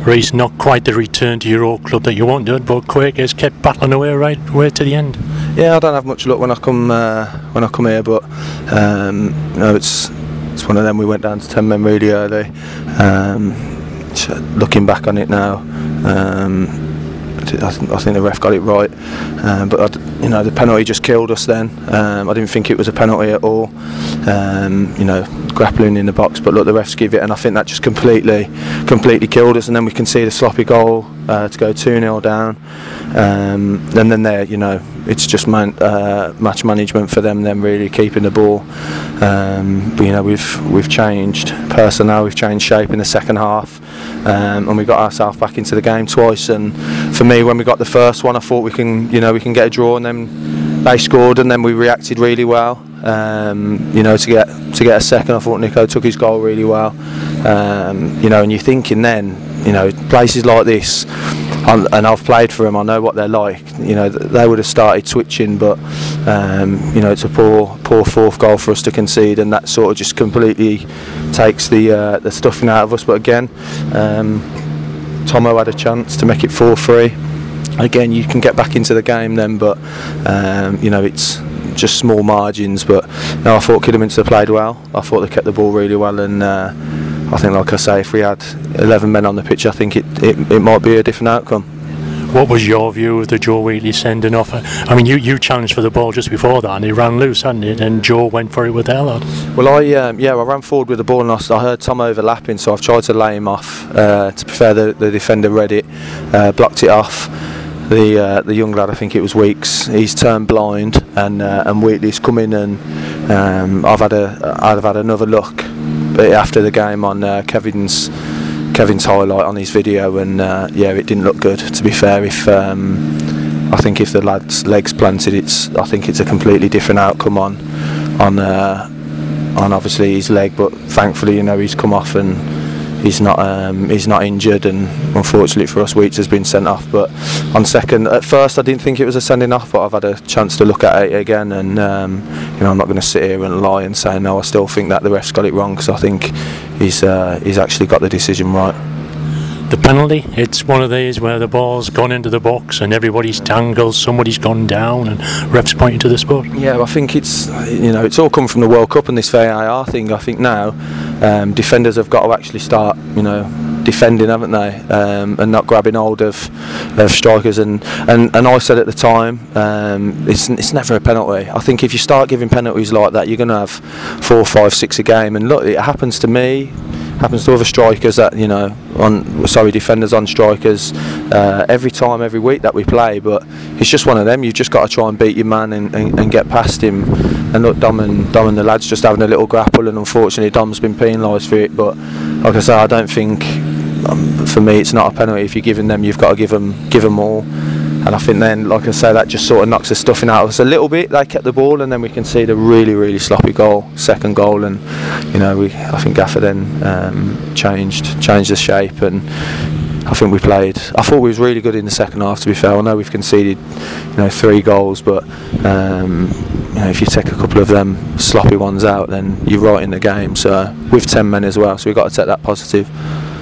Reece, not quite the return to your old club that you wanted, but Quakers kept battling away right way to the end. Yeah, I don't have much luck when I come here, but it's one of them. We went down to 10 men really early. Looking back on it now, I think the ref got it right, but the penalty just killed us then. I didn't think it was a penalty at all. Grappling in the box, but look, the refs give it, and I think that just completely killed us. And then we can see the sloppy goal to go 2-0 down, and then there, it's just match management for them. Then really keeping the ball. But we've changed personnel, we've changed shape in the second half, and we got ourselves back into the game twice. And for me, when we got the first one, I thought we can get a draw, and then they scored, and then we reacted really well. To get a second, I thought Nico took his goal really well. And you're thinking then, places like this, and I've played for them, I know what they're like. They would have started twitching, but it's a poor fourth goal for us to concede, and that sort of just completely takes the stuffing out of us. But again, Tomo had a chance to make it 4-3. Again, you can get back into the game then, but it's just small margins. But I thought Kidderminster played well. I thought they kept the ball really well, and I think, like I say, if we had 11 men on the pitch, I think it might be a different outcome. What was your view of the Joe Wheatley sending off? I mean, you challenged for the ball just before that, and he ran loose, hadn't he? And Joe went for it with Ellard. Well, I ran forward with the ball, and I heard Tom overlapping, so I've tried to lay him off. To be fair, the defender read it, blocked it off. The young lad, I think it was Weeks, he's turned blind, and Wheatley's come in, and I'd have had another look after the game on Kevin's highlight on his video, and it didn't look good. To be fair, I think if the lad's legs planted, I think it's a completely different outcome on obviously his leg, but thankfully he's come off and he's not injured, and unfortunately for us, Weeks has been sent off. But on second, at first I didn't think it was a sending off, but I've had a chance to look at it again, and I'm not going to sit here and lie and say no. I still think that the ref's got it wrong, because I think he's actually got the decision right. The penalty, it's one of these where the ball's gone into the box and everybody's tangled, somebody's gone down, and refs pointing to the spot. Yeah, I think it's all come from the World Cup and this VAR thing. I think now defenders have got to actually start defending, haven't they, and not grabbing hold of strikers. And I said at the time, it's never a penalty. I think if you start giving penalties like that, you're going to have 4, 5, 6 a game. And look, it happens to me, happens to other strikers that defenders on strikers every time, every week that we play. But it's just one of them. You've just got to try and beat your man and get past him. And look, Dom and the lads just having a little grapple, and unfortunately Dom's been penalised for it. But like I say, I don't think, for me, it's not a penalty. If you're giving them, you've got to give them all. And I think then, like I say, that just sort of knocks the stuffing out of us a little bit. They kept the ball, and then we can see the really, really sloppy second goal, and I think Gaffer then changed the shape, and I think I thought we was really good in the second half, to be fair. I know we've conceded 3 goals, but if you take a couple of them sloppy ones out, then you're right in the game. So with 10 men as well, so we've got to take that positive.